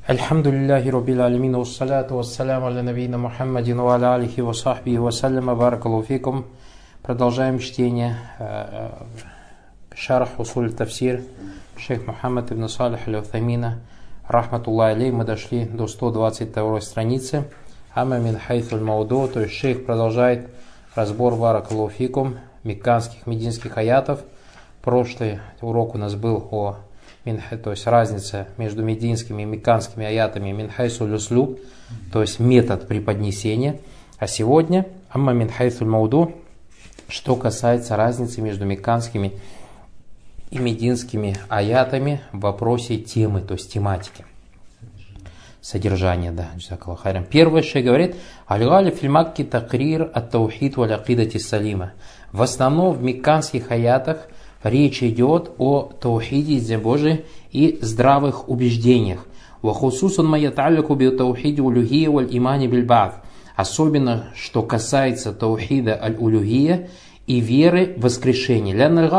Альхамдулиллахи Раббил Алямин, вассаляту вассаляму аля набийна Мухаммадин ва аля алихи ва сахбихи ва салляма, баракаллаху фикум. Продолжаем чтение шарх усуль тафсир шейх Мухаммад ибн Салих аль-Уthаймина рахматуллахи алейх. Мы дошли до 122 страницы. Ама мин хайthul мауду, то есть шейх продолжает разбор, баракаллаху фикум, мекканских, мединских аятов. Прошлый урок у нас был о то есть разница между мединскими и мекканскими аятами мин хайсуль услуб, то есть метод преподнесения. А сегодня амма мин хайсуль мауду, что касается разницы между мекканскими и мединскими аятами в вопросе темы, то есть тематики. Содержание, да. Первое, что говорит, аль-гали фил макки такрир ат-таухид валь акидати салима. В основном в мекканских аятах речь идет о таухиде, истине Божией и здравых убеждениях. Особенно, что касается таухида аль-улюхия и веры в воскрешение.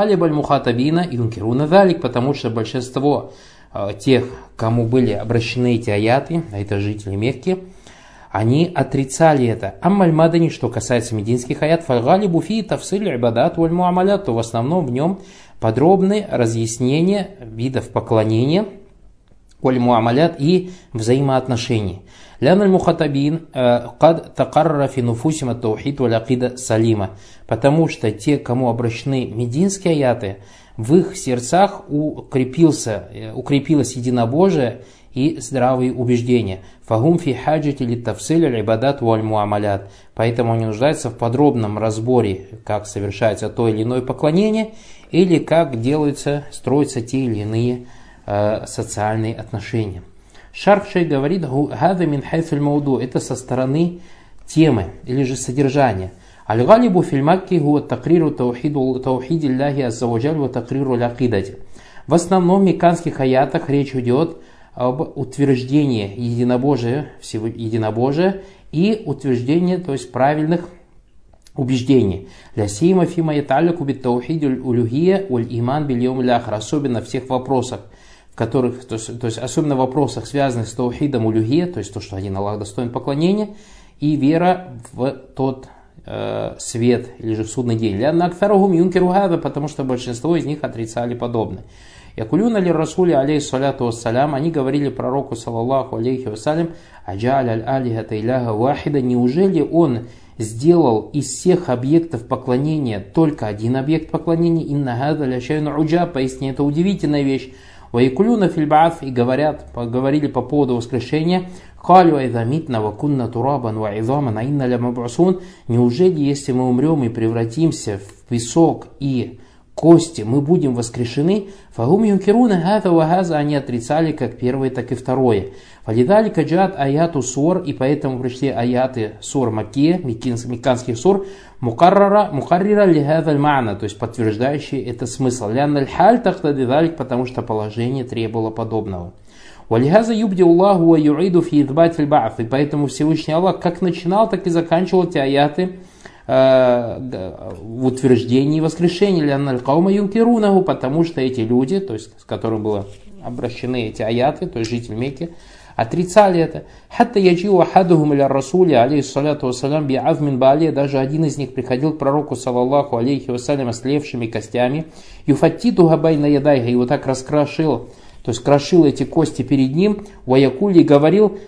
Потому что большинство тех, кому были обращены эти аяты, а это жители Мекки, они отрицали это. Аммаль мадани, что касается мединских аят, фальгалибу фи тафсиль ибадат валь муамалят, то в основном в нем подробные разъяснения видов поклонения, валь муамалят и взаимоотношений. Ляналь мухатабин кад такарра фи нуфусим ат-таухид валь акида салима, потому что те, кому обращены мединские аяты, в их сердцах укрепилось единобожие и здравые убеждения. Фагум фи хаджати литтафсиль аль-ибадат валь муамалят. Поэтому они нуждаются в подробном разборе, как совершается то или иное поклонение, или как строятся те или иные социальные отношения. Шарх шейх говорит, хада мин хайthul мауду, это со стороны темы или же содержания. Аль-галибу фил макки хуа такриру таухиди Аллахи азза ва джаль ва такриру аль-акидати. В основном в мекканских аятах речь идет об утверждении единобожия и утверждении, то есть правильных убеждений. Особенно в тех вопросах, особенно в вопросах, связанных с таухидом улюхия, то есть то, что один Аллах достоин поклонения, и вера в тот свет или же в судный день. Потому что большинство из них отрицали подобное. Якулюна ли Расули алейхиссаляту вассалям, они говорили пророку саллаллаху алейхи вассалям, аджаль аль-алихата иляха вахида, неужели он сделал из всех объектов поклонения только один объект поклонения, инна хада ля шайун уджаб, поистине это удивительная вещь. Ваякулюна филь ба'аф, и говорили по поводу воскрешения, халю айза митна ва кунна турабан ва изаман инна ля маб'усун, неужели если мы умрем и превратимся в песок и кости, мы будем воскрешены? Фагум юнкируна хаза ва хаза, они отрицали как первое, так и второе. Фалидалика джат аяту сур, и поэтому пришли аяты сур Макки, мекканских сур, мукаррира ли хаза мана, то есть подтверждающие это смысл. Лянналь халь тахтадидалик, потому что положение требовало подобного. Валихаза юбди Аллаху ва юиду фи идбат фил ба'ф, и поэтому Всевышний Аллах как начинал, так и заканчивал эти аяты в утверждении воскрешения, потому что эти люди, то есть с которыми были обращены эти аяты, то есть жители Мекки, отрицали это. Даже один из них приходил к пророку саллаллаху алейхи вассалям с левшими костями, и вот так раскрошил, то есть крошил эти кости перед ним, ваякули, говорил,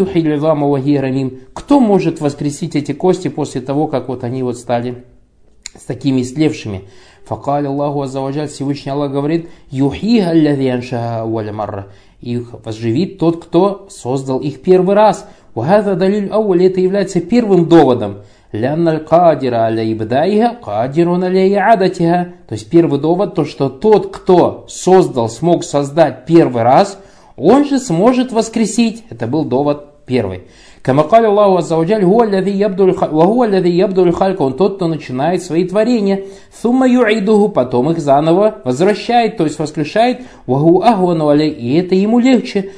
кто может воскресить эти кости после того, как вот они вот стали с такими истлевшими? Факали Аллаху аззаваджаль, Всевышний Аллах говорит, их возживит тот, кто создал их первый раз. Это является первым доводом. То есть первый довод, то что тот, кто смог создать первый раз, он же сможет воскресить. Это был довод первый. Камакали Аллаху аззаваджаль, он тот, кто начинает свои творения, потом их заново возвращает, то есть воскрешает, и это ему легче,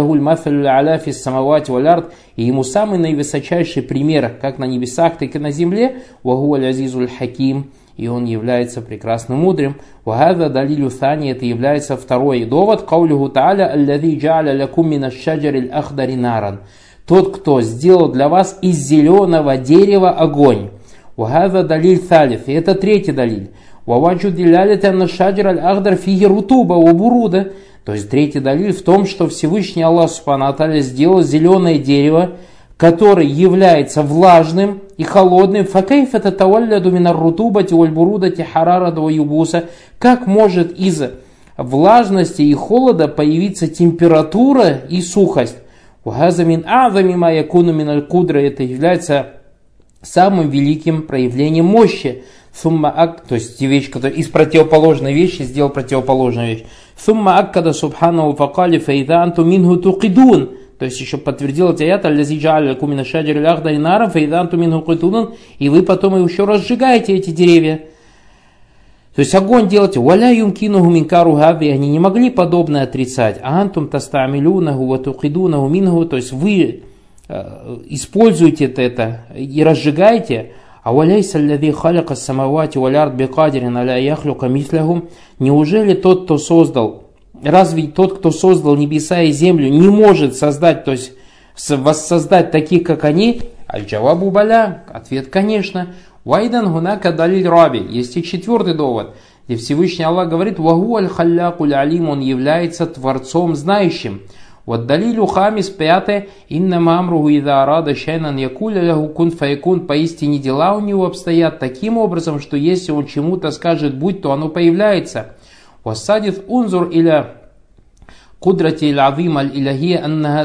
и ему самый наивысочайший пример, как на небесах, так и на земле, и он является прекрасным мудрым. Вахада далилю сани, это является второй довод. Каулюху тааля аллади джа'аля лякум мина шаджарил ахдари наран. Тот, кто сделал для вас из зеленого дерева огонь. Вахада далиль салиф, и это третий далиль. Ваваджу дилялит анна шаджар аль ахдар фиги рутуба убуруда. То есть третий далиль в том, что Всевышний Аллах Субхану ва Тааля сделал зеленое дерево, которое является влажным и холодным. Факайф это тавалляду минар рутубати валь бурудати харарада ва юбуса. Как может из влажности и холода появиться температура и сухость? Вахаза мин а'зами ма якуну миналь кудра. Это является самым великим проявлением мощи. То есть вещь, которая из противоположной вещи сделал противоположную вещь. Сумма аккада субхану факали фаида анту минху туқидун. То есть еще подтвердил эти аят, аллази джа'аля лакум мина шаджари аль-ахдари наран фаида анту минху туқидун. И вы потом еще разжигаете эти деревья. То есть огонь делаете. Валя юмкинуху минкару хави. Они не могли подобное отрицать. А антум тастамилюнаху ва туқидунаху минху. То есть вы используете это и разжигаете. А валяйса аллади халяка самавати валярд бекадирин аля яхлюка мисляхум. Неужели тот, кто создал, разве тот, кто создал небеса и землю, не может создать, то есть воссоздать таких, как они? Аль-джавабу баля. Ответ, конечно. Вайдан гунака далиль раби. Есть и четвертый довод, где Всевышний Аллах говорит: вагу аль-халлякуль алим, он является Творцом знающим. Вот далилю хамис, пятое, инна мамругу ида арада шайнан якуля лягу кун фаякун. Поистине дела у него обстоят таким образом, что если он чему-то скажет будь, то оно появляется. Вассадиф унзур иля кудрати иль-азим аль-илахия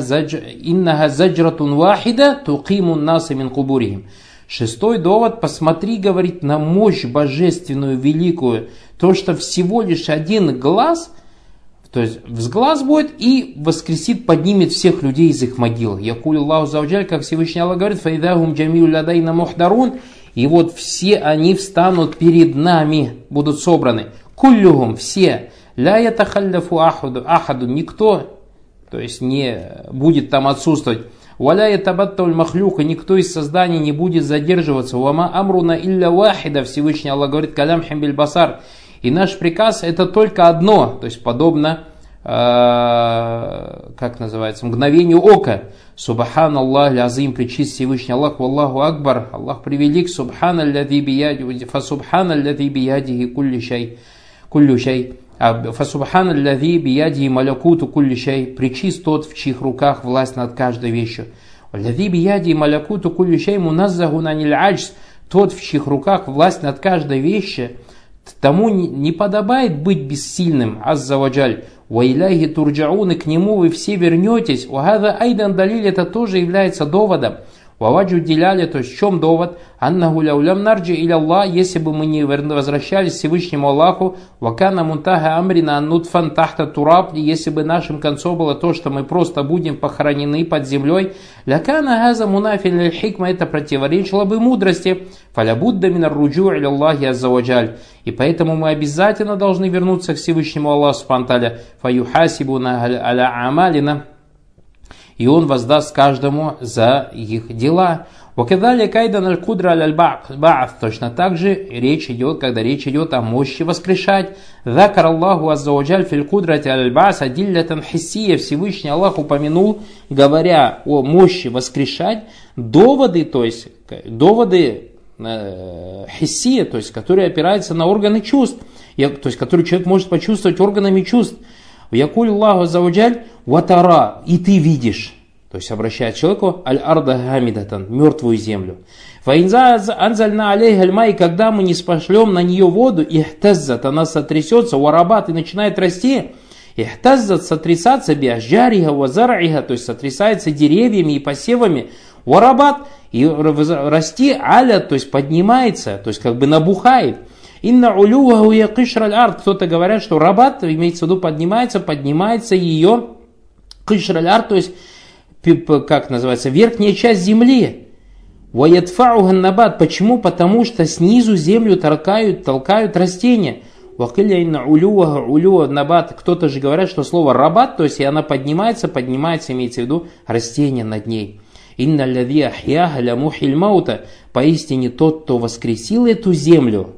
иннаха заджратун вахида туқимун наса мин кубурихим. Шестой довод: посмотри, говорит, на мощь божественную, великую, то, что всего лишь один глаз, то есть взглаз будет и воскресит, поднимет всех людей из их могил. Якуль Аллаху завджаль, как Всевышний Аллах говорит, файдахум джамиу ладайна мухдарун, и вот все они встанут перед нами, будут собраны. Куллюхум, все, ля ятахалляфу ахаду, никто, то есть не будет там отсутствовать. Валя ятабаттауль махлюка, никто из созданий не будет задерживаться. Вама амруна илля вахида, Всевышний Аллах говорит, калям химбиль басар. И наш приказ это только одно, то есть подобно, как называется, мгновению ока. Субхан Аллах лязим, пречист Всевышний Аллах, Валлаху Акбар, Аллах превелик, Субхан аллади биядихи, фасубхан аллади биядихи кулли шай, фасубхан аллади биядихи малякуту кулли шай, пречист тот, в чьих руках власть над каждой вещью. Аллади биядихи малякуту кулли шай муназзахун аниль аджз, тот, в чьих руках власть над каждой вещью, тому не подобает быть бессильным, азза ваджаль. Ва иляхи турджаун, и к нему вы все вернетесь. Вагада айдан далиль, это тоже является доводом. Ваваджу диляли, то есть в чем довод? Аннаху ляулям нарджи иля Аллах, если бы мы не возвращались к Всевышнему Аллаху, вакана мунтага амрина аннутфан тахта тураб, если бы нашим концом было то, что мы просто будем похоронены под землей, лякана газа мунафиль хикма, это противоречило бы мудрости, фалябудда минар руджу иля Аллахи аззаваджаль. И поэтому мы обязательно должны вернуться к Всевышнему Аллаху субхану ва тааля, фаюхасибуна аля амалина, и он воздаст каждому за их дела. Точно так же речь идет, когда речь идет о мощи воскрешать. Закар Аллаху аззаваджаль фил кудрати аль-ба'с адиллятан хиссия. Всевышний Аллах упомянул, говоря о мощи воскрешать, доводы, то есть доводы хиссия, то есть которые опираются на органы чувств, то есть которые человек может почувствовать органами чувств. Якуль Аллаху аззаваджаль ватара, и ты видишь, то есть обращает человеку аль-арда гамидатан, мертвую землю. Фаинза анзальна алейха аль-май, когда мы не спошлем на нее воду, ихтаззат, она сотрясется, варабат, и начинает расти. Ихтаззат, сотрясаться, биашджариха вазариха, то есть сотрясается деревьями и посевами. Варабат, и расти, аля, то есть поднимается, то есть как бы набухает. Инна улюваху якишра аль-ард, кто-то говорят, что рабат, имеется в виду поднимается ее кишра аль-ард, то есть как называется, верхняя часть земли. Ваятфауха набат. Почему? Потому что снизу землю толкают растения. Вакиля инна улюваха улюва набат. Кто-то же говорят, что слово рабат, то есть и она поднимается, имеется в виду растение над ней. Инна лади ахьяха ля мухиль маута. Поистине тот, кто воскресил эту землю,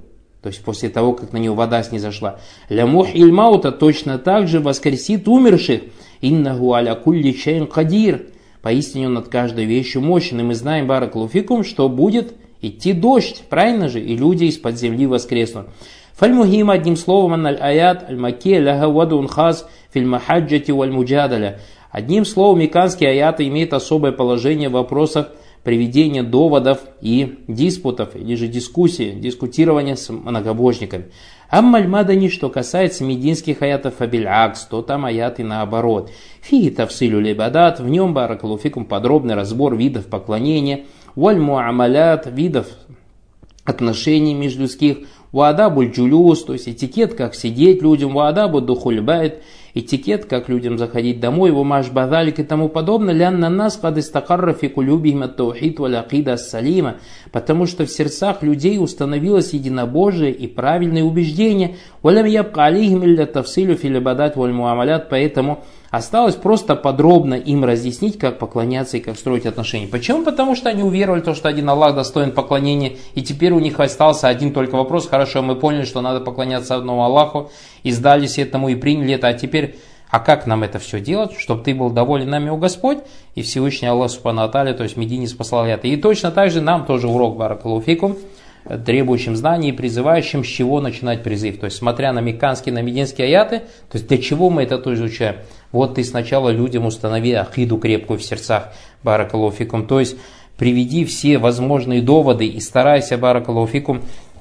То есть после того, как на него вода снизошла. «Ля мухиль маута» точно так же воскресит умерших. «Иннаху аля кулли шейн кадир». Поистине он над каждой вещью мощен. И мы знаем, баракалуфикум, что будет идти дождь, правильно же? И люди из-под земли воскреснут. Фальмухим, одним словом, аналь аят аль-маки ляха вадун хаз филь махаджати валь муджадаля. Одним словом, мекканские аяты имеют особое положение в вопросах приведения доводов и диспутов, или же дискутирования с многобожниками. Аммаль мадани, что касается мединских аятов абиль-акс, то там аяты наоборот. Фи тавсилю либадат, в нем баракалуфикум подробный разбор видов поклонения, валь муамалят, видов отношений межлюдских, ваадабуль джулюс, то есть этикет, как сидеть людям, ваадабу духульбайт, этикет, как людям заходить домой, вумаш бадалик и тому подобное, лянна нас кад истакарра фи кулюбихим ат-таухид валь акида ас-салима, потому что в сердцах людей установилось единобожие и правильные убеждения, валям ябка алейхим илля тавсилю фи либадат валь муамалят, поэтому осталось просто подробно им разъяснить, как поклоняться и как строить отношения. Почему? Потому что они уверовали в то, что один Аллах достоин поклонения, и теперь у них остался один только вопрос. Хорошо, мы поняли, что надо поклоняться одному Аллаху, и сдались этому, и приняли это. А теперь, а как нам это все делать, чтобы ты был доволен нами, о Господь? И Всевышний Аллах Субхану ва Тааля, то есть Медине спасал это. И точно так же нам тоже урок баракаллаху фикум, требующим знаний и призывающим, с чего начинать призыв. То есть, смотря на мекканские, на мединские аяты, то есть для чего мы это тоже изучаем? Вот ты сначала людям установи акиду крепкую в сердцах, баракаллаху фикум. То есть, приведи все возможные доводы и старайся, баракаллаху фикум,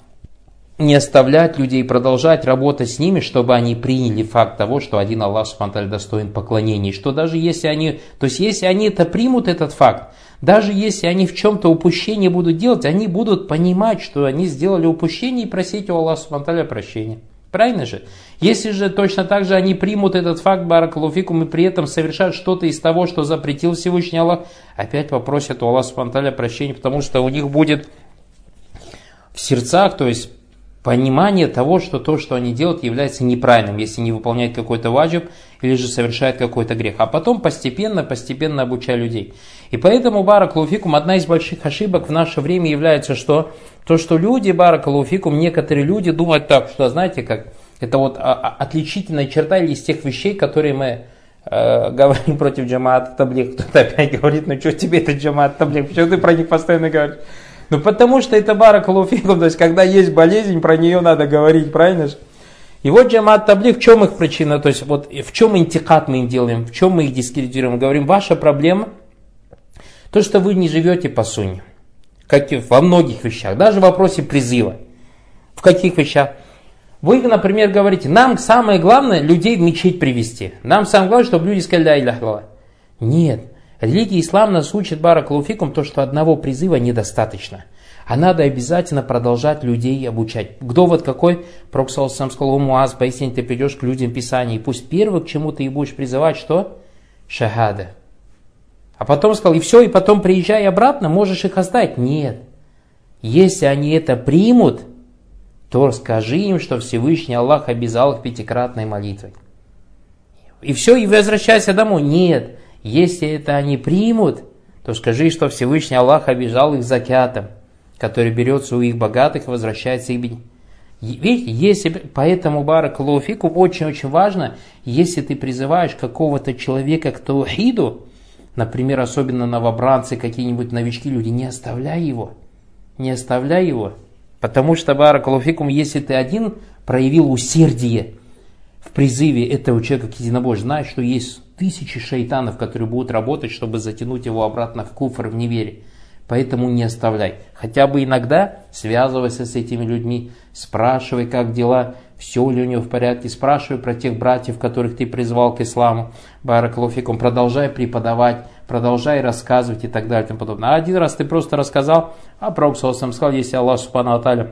не оставлять людей, продолжать работать с ними, чтобы они приняли факт того, что один Аллах Субхану ва Тааля достоин поклонения. Что даже если они, то есть если они это примут, этот факт, даже если они в чем-то упущение будут делать, они будут понимать, что они сделали упущение и просить у Аллаха Субхану ва Тааля прощения. Правильно же? Если же точно так же они примут этот факт, баракаллаху фикум, и при этом совершают что-то из того, что запретил Всевышний Аллах, опять попросят у Аллаха Субхану ва Тааля прощения, потому что у них будет в сердцах, то есть понимание того, что то, что они делают, является неправильным, если не выполняют какой-то ваджиб или же совершают какой-то грех. А потом постепенно обучая людей. И поэтому, баракаллаху фикум, одна из больших ошибок в наше время является, что то, что люди, баракаллаху фикум, некоторые люди думают так, что, знаете, как это вот отличительная черта из тех вещей, которые мы говорим против джамаат таблигh. Кто-то опять говорит, ну что тебе это джамаат таблигh, почему ты про них постоянно говоришь? Ну потому что это баракаллаху фикум, то есть когда есть болезнь, про нее надо говорить, правильно же? И вот джамаат таблигh, в чем их причина, то есть вот в чем интикат мы им делаем, в чем мы их дискредитируем, говорим, ваша проблема, то, что вы не живете по сунне, как во многих вещах, даже в вопросе призыва. В каких вещах? Вы, например, говорите, нам самое главное людей в мечеть привести, нам самое главное, чтобы люди сказали ля иляха илlallah. Нет. Религия ислам нас учит, баракаллаху фикум, то, что одного призыва недостаточно. А надо обязательно продолжать людей обучать. Довод какой? Пророк сам сказал, Муаз, поистине ты придешь к людям Писания, и пусть первым, к чему ты и будешь призывать, что? Шахада. А потом сказал, и все, и потом приезжай обратно, можешь их оставить. Нет. Если они это примут, то скажи им, что Всевышний Аллах обязал их пятикратной молитвой. И все, и возвращайся домой. Нет. Если это они примут, то скажи, что Всевышний Аллах обижал их закятом, который берется у их богатых и возвращается их бедным. Видите, если, поэтому, баракаллаху фикум, очень-очень важно, если ты призываешь какого-то человека к таухиду, например, особенно новобранцы, какие-нибудь новички, люди, не оставляй его. Не оставляй его. Потому что, баракаллаху фикум, если ты один проявил усердие в призыве этого человека к единобожию, знаешь, что есть тысячи шайтанов, которые будут работать, чтобы затянуть его обратно в куфр, в неверие. Поэтому не оставляй. Хотя бы иногда связывайся с этими людьми, спрашивай, как дела, все ли у него в порядке, спрашивай про тех братьев, которых ты призвал к исламу, баракаллаху фикум, продолжай преподавать, продолжай рассказывать и так далее и тому подобное. А один раз ты просто рассказал, а пророк сам сказал, если Аллах Субхану ва Тааля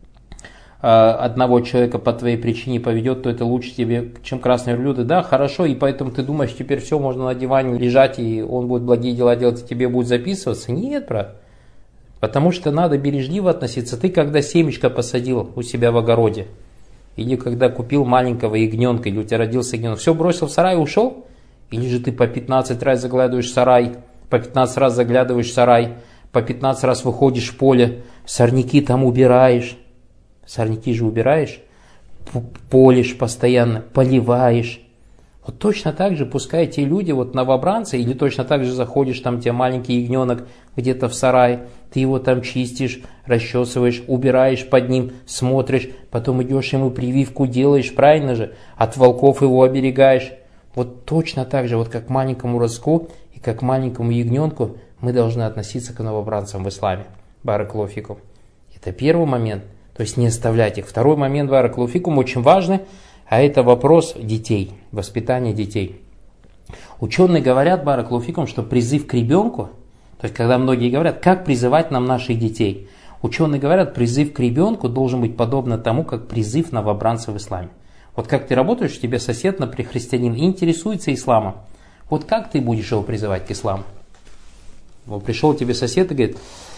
одного человека по твоей причине поведет, то это лучше тебе, чем красные верблюды. Да, хорошо, и поэтому ты думаешь, теперь все, можно на диване лежать, и он будет благие дела делать, и тебе будет записываться. Нет, брат. Потому что надо бережливо относиться. Ты когда семечко посадил у себя в огороде, или когда купил маленького ягненка, или у тебя родился ягненок, все бросил в сарай и ушел? Или же ты по 15 раз заглядываешь в сарай, по 15 раз заглядываешь в сарай, по 15 раз выходишь в поле, сорняки там убираешь. Сорняки же убираешь, полишь постоянно, поливаешь. Вот точно так же, пускай те люди, вот новобранцы, или точно так же заходишь, там тебе маленький ягненок где-то в сарай, ты его там чистишь, расчесываешь, убираешь под ним, смотришь, потом идешь ему прививку делаешь, правильно же, от волков его оберегаешь. Вот точно так же, вот как к маленькому ростку и как к маленькому ягненку мы должны относиться к новобранцам в исламе. Баракаллаху фикум. Это первый момент, то есть не оставлять их. Второй момент, баракаллаху фикум, очень важный, а это вопрос детей, воспитания детей. Ученые говорят, баракаллаху фикум, что призыв к ребенку, то есть когда многие говорят, как призывать нам наших детей, ученые говорят, призыв к ребенку должен быть подобно тому, как призыв новобранца в исламе. Вот как ты работаешь, у тебя сосед, например, христианин, интересуется исламом. Вот как ты будешь его призывать к исламу? Вот пришел тебе сосед и говорит,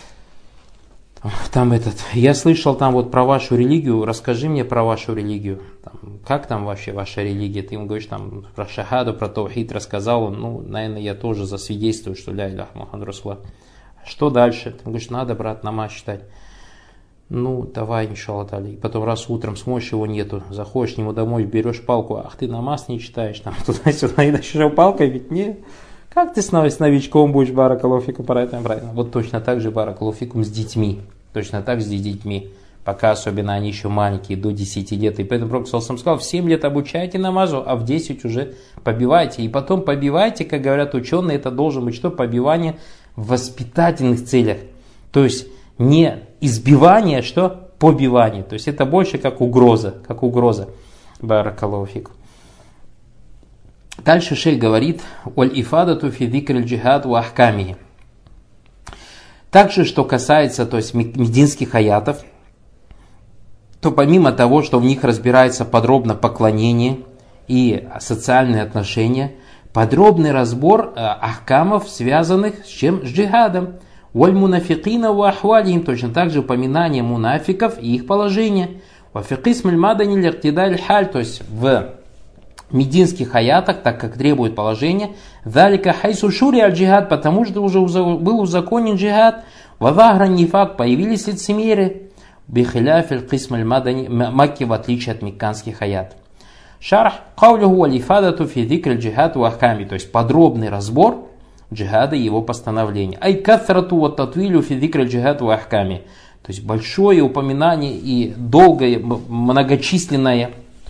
я слышал там вот про вашу религию, расскажи мне про вашу религию. Как там вообще ваша религия? Ты ему говоришь там про шахаду, про таухид рассказал, он, наверное, я тоже засвидетельствую, что ля илляха Мухаммад Расулуллах. Что дальше? Ты говоришь, надо, брат, намаз читать. Давай, иншаллах та'аля. И потом раз утром смотришь, его нету, заходишь к нему домой, берешь палку, ты намаз не читаешь, там туда-сюда, и начнешь палкой, ведь не. Как ты с новичком будешь, баракаллаху фикум, правильно? Вот точно так же, баракаллаху фикум, с детьми. Точно так же с детьми. Пока особенно они еще маленькие, до 10 лет. И поэтому Пророк саллаллаху алейхи ва саллям сказал, в 7 лет обучайте намазу, а в 10 уже побивайте. И потом побивайте, как говорят ученые, это должен быть что? Побивание в воспитательных целях. То есть не избивание, что? Побивание. То есть это больше как угроза. Баракаллаху фикум. Дальше шейх говорит, «Оль ифадату фи зикр аль-джихад ва ахкамихи». Также, что касается, то есть мединских аятов, то помимо того, что в них разбирается подробно поклонение и социальные отношения, подробный разбор ахкамов, связанных с чем? С джихадом. «Валь мунафикина ва ахвалихим», точно так же упоминание мунафиков и их положение. «Ва фи кисм аль-мадани ли'иктидаль халь», то есть в мединских аятах, так как требует положение, «Залика хайсу шури аль-джихад», потому что уже был узаконен джихад, «Вазахран нифак», появились лицемеры, «Бихиляфиль кисм аль-мадани», Макки, в отличие от мекканских аят. «Шарх каулюху валифадату фи зикр аль-джихад ва ахками», то есть подробный разбор джихада и его постановления. «Ай каthрату ва татвилю фи зикр аль-джихад ва ахками», то есть большое упоминание и долгое, многочисленное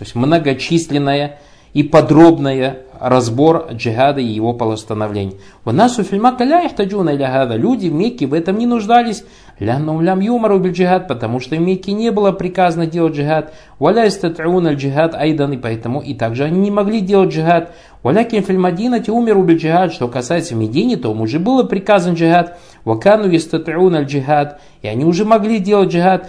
и подробный разбор джихада и его постановлений. Люди в Мекке в этом не нуждались, потому что в Мекке не было приказано делать джихад, и поэтому и также они не могли делать джихад. Что касается Медины, то им уже было приказан джихад, и они уже могли делать джихад.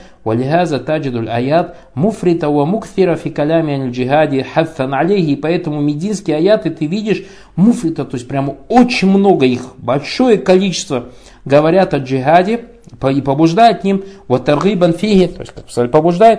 И поэтому мединские аяты ты видишь муфрита, то есть прямо очень много их, большое количество говорят о джихаде и побуждают к ним, то есть побуждает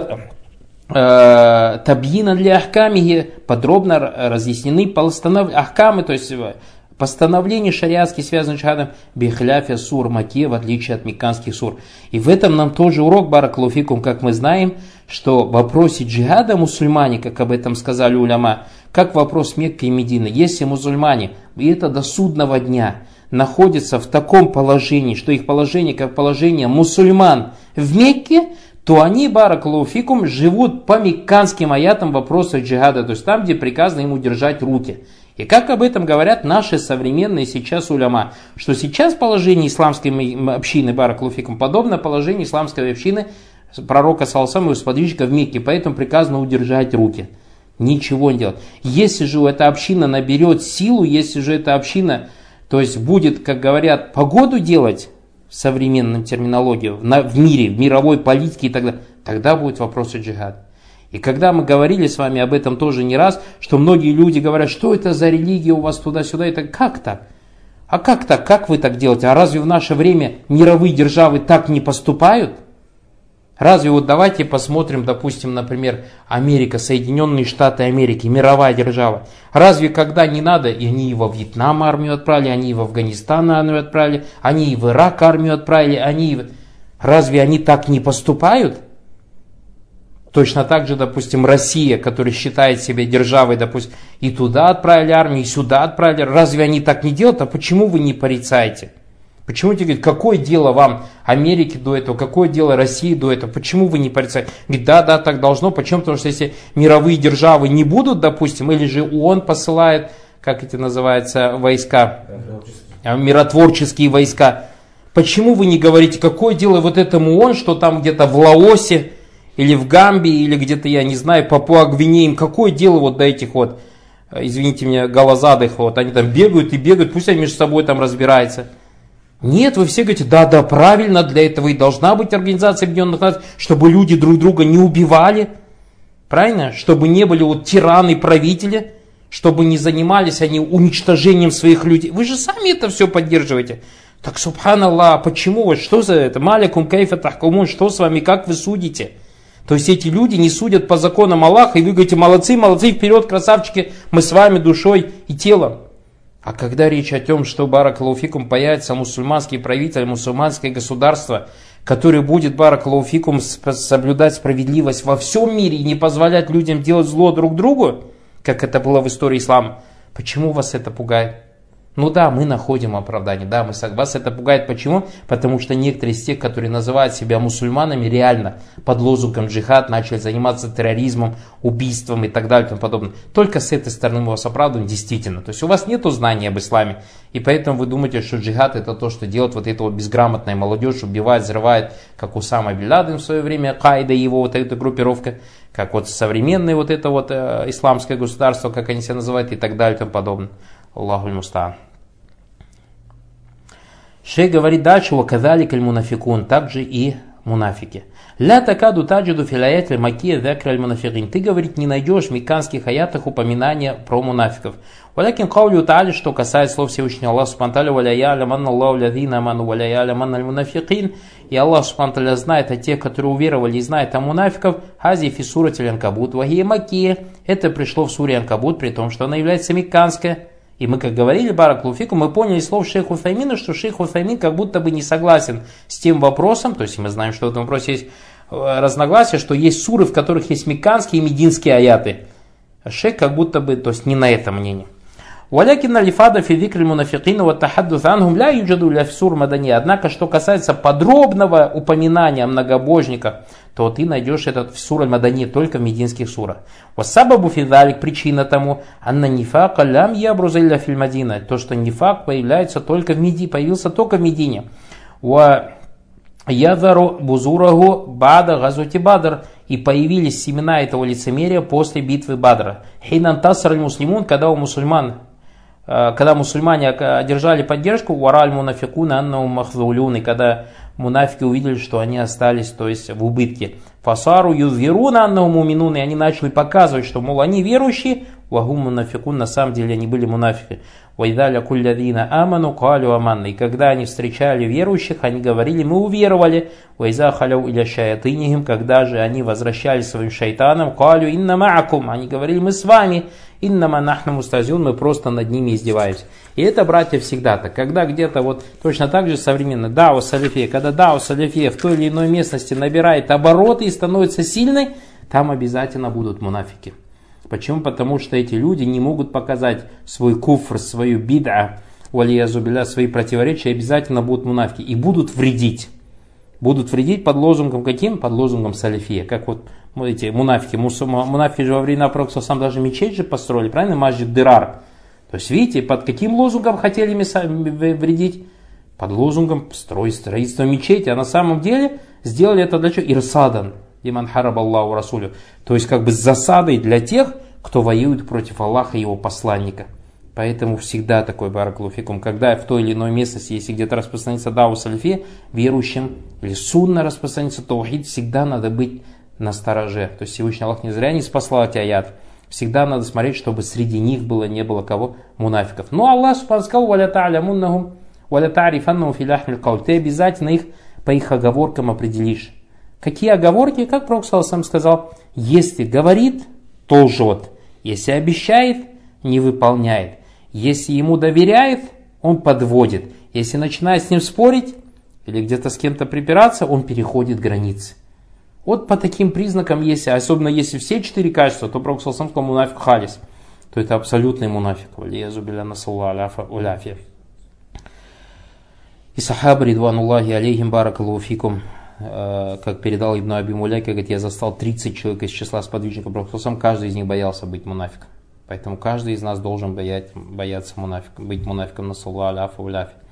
табьина для ахкамихи, подробно разъяснены ахкамы, то есть постановления шариатские, связанные с джихадом, бихляфе сур маке, в отличие от мекканских сур. И в этом нам тоже урок, баракаллаху фикум, как мы знаем, что в вопросе джихада мусульмане, как об этом сказали уляма, как вопрос Мекки и Медины, если мусульмане, и это до судного дня, находятся в таком положении, что их положение как положение мусульман в Мекке, то они, баракаллаху фикум, живут по мекканским аятам вопроса джихада, то есть там, где приказано им удержать руки. И как об этом говорят наши современные сейчас уляма, что сейчас положение исламской общины, баракаллаху фикум, подобно положению исламской общины пророка саллаллаху алейхи ва саллям и сподвижников в Мекке, поэтому приказано удержать руки. Ничего не делать. Если же эта община наберет силу, если же эта община, то есть будет, как говорят, погоду делать, в современной терминологии, в мире, в мировой политике и так далее, тогда будет вопрос о джихаде. И когда мы говорили с вами об этом тоже не раз, что многие люди говорят, что это за религия у вас туда-сюда, это как так? А как так? Как вы так делаете? А разве в наше время мировые державы так не поступают? Разве вот давайте посмотрим, допустим, например, Америка, Соединенные Штаты Америки, мировая держава. Разве когда не надо, и они и во Вьетнам армию отправили, они и в Афганистан армию отправили, они и в Ирак армию отправили, разве они так не поступают? Точно так же, допустим, Россия, которая считает себя державой, допустим, и туда отправили армию, и сюда отправили. Разве они так не делают? А почему вы не порицаете? Почему тебе говорят, какое дело вам Америки до этого, какое дело России до этого? Почему вы не порицаете? Говорит, да, так должно. Почему? Потому что если мировые державы не будут, допустим, или же ООН посылает, как эти называются, войска, миротворческие войска. Почему вы не говорите, какое дело вот этому ООН, что там где-то в Лаосе, или в Гамбии, или где-то, я не знаю, Папуа-Гвинеям, какое дело вот до этих вот, извините меня, голозадых, вот они там бегают и бегают, пусть они между собой там разбираются. Нет, вы все говорите, да, правильно, для этого и должна быть Организация Объединенных Наций, чтобы люди друг друга не убивали, правильно? Чтобы не были вот тираны, правители, чтобы не занимались они уничтожением своих людей. Вы же сами это все поддерживаете. Так, субханаллах, почему вы, что за это? Малякум кайфа тахкумун, что с вами, как вы судите? То есть эти люди не судят по законам Аллаха, и вы говорите, молодцы, вперед, красавчики, мы с вами душой и телом. А когда речь о том, что, баракаллаху фикум, появится мусульманский правитель, мусульманское государство, которое будет, баракаллаху фикум, соблюдать справедливость во всем мире и не позволять людям делать зло друг другу, как это было в истории ислама, почему вас это пугает? Ну да, мы находим оправдание, да, мы согласны. Вас это пугает почему? Потому что некоторые из тех, которые называют себя мусульманами, реально под лозунгом джихад начали заниматься терроризмом, убийством и так далее и тому подобное. Только с этой стороны мы вас оправдываем, действительно. То есть у вас нет знания об исламе, и поэтому вы думаете, что джихад это то, что делает вот эта вот безграмотная молодежь, убивает, взрывает, как Усама бин Ладен в свое время, Каида и его вот эта группировка, как вот современное вот это вот исламское государство, как они себя называют, и так далее и тому подобное. Аллаху аль-Мустаан. Шейх говорит дальше, وَكَذَلِكَ الْمُنَافِقُونَ, также и мунафики. «Ля такаду таджиду филаят ль-макия дакра аль-мунафикин». Ты, говорит, не найдешь в мекканских аятах упоминания про мунафиков. «Валякин каулю та'аля», что касается слов Всевышнего Аллаха субхану ва тааля, «Валя я'лям анна Аллаху лазина аману, валя я'лям анна аль-мунафикин». И Аллах субхану ва тааля знает о тех, которые уверовали, и знает о мунафиков. «Хази фи сурати аль-Анкабут, вахия макия». Это пришло в суре Анкабут, при том, что она является мекканской. И мы, как говорили, баракаллаху фикум, мы поняли из слов шейха Уthаймина, что шейх Уthаймин как будто бы не согласен с тем вопросом, то есть мы знаем, что в этом вопросе есть разногласия, что есть суры, в которых есть мекканские и мединские аяты. А шейх как будто бы, то есть не на этом мнении. «Валякин алифада фи дикри мунафикина ва тахаддус анхум ля юджаду ля фи сур мадани». Однако, что касается подробного упоминания о многобожниках, то ты найдешь этот в сур аль-Мадани, только в мединских сурах. «Вассабабу фи залик», причина тому, «анна нифака лям ябруза илля фил Мадина», то, что нифак появляется только в Медине, появился только в Медине. «Ва язару бузураху бада газути Бадр», и появились семена этого лицемерия после битвы Бадра. «Хинан тасар аль-муслимун», когда мусульмане одержали поддержку, «Вараль мунафикуна аннау махзулюн», и когда мунафики увидели, что они остались, то есть в убытке. «Фасару юзгируна аннау муминун», и они начали показывать, что, мол, они верующие, «Вагум мунафикун», на самом деле они были мунафики. «Вайдаля куллядина аману калю аманна», и когда они встречали верующих, они говорили, мы уверовали. «Вайза халяу иля шаятынихим», когда же они возвращались своим шайтанам, «Калю инна маакум», они говорили, мы с вами. «Иннама нахну мустазюн», мы просто над ними издеваемся. И это, братья, всегда так. Когда где-то вот точно так же современно дао салифия, когда дао салифия в той или иной местности набирает обороты и становится сильной, там обязательно будут мунафики. Почему? Потому что эти люди не могут показать свой куфр, свою бид'а, валиязубилля, свои противоречия, обязательно будут мунафики и будут вредить. Будут вредить под лозунгом каким? Под лозунгом салифия. Как вот эти мунафики. Мунафики же во времена пророка сам даже мечеть же построили, правильно? Масджид Дирар. То есть, видите, под каким лозунгом хотели вредить? Под лозунгом строительства мечети. А на самом деле сделали это для чего? Ирсадан. Лиман хараб Аллаху расулю. То есть, как бы с засадой для тех, кто воюет против Аллаха и его посланника. Поэтому всегда такой баракаллаху фикум, когда в той или иной местности, если где-то распространится дау салифи, верующим или сунна распространится таухид, всегда надо быть настороже. То есть Всевышний Аллах не зря не спасал эти аяты. Всегда надо смотреть, чтобы среди них не было кого? Мунафиков. Но Аллах субхану сказал, «Валя та'лямуннахум, валя та'рифаннахум фи лахмил кауль». Ты обязательно их по их оговоркам определишь. Какие оговорки? Как пророк сам сказал, если говорит, то лжет. Если обещает, не выполняет. Если ему доверяет, он подводит. Если начинает с ним спорить или где-то с кем-то припираться, он переходит границы. Вот по таким признакам, если, особенно если все 4 качества, то Пророк саллаллаху алейхи ва саллям сказал мунафик халис, то это абсолютный мунафик. Валиязу билля насаллаху уляфия. И сахабы ридвануллахи алейхим баракаллаху фикум, как передал Ибн Аби Муляйка, говорит, я застал 30 человек из числа сподвижников Пророка саллаллаху алейхи ва саллям, каждый из них боялся быть мунафиком. Поэтому каждый из нас должен бояться мунафика, быть мунафиком насаллаху уляфия.